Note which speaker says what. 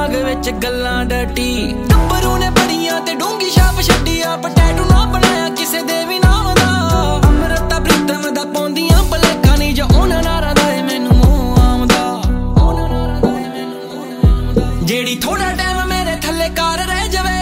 Speaker 1: ਦਿਮਾਗ ਵਿੱਚ ਗੱਲਾਂ ਡਟੀ ਗੱਭਰੂ ਨੇ ਬੜੀਆਂ ਤੇ ਡੂੰਗੀ ਛਾਪ ਛੱਡੀ ਆ ਟੈਟੂ ਨਾ ਬਣਾਇਆ ਕਿਸੇ ਦੇ ਵੀ ਨਾਮ ਦਾ ਅੰਮ੍ਰਿਤਾ ਪ੍ਰੀਤਮ ਦਾ ਪਾਉਂਦੀਆਂ ਬਲੇਖਾ ਨਹੀਂ ਜੋ ਉਹਨਾਂ ਨਾਰਾਂ ਦਾ ਮੈਨੂੰ ਮੂੰਹ ਆਉਂਦਾ ਜਿਹੜੀ ਥੋੜਾ ਟਾਈਮ ਮੇਰੇ ਥੱਲੇ ਕਾਰ ਰਹਿ ਜਾਵੇ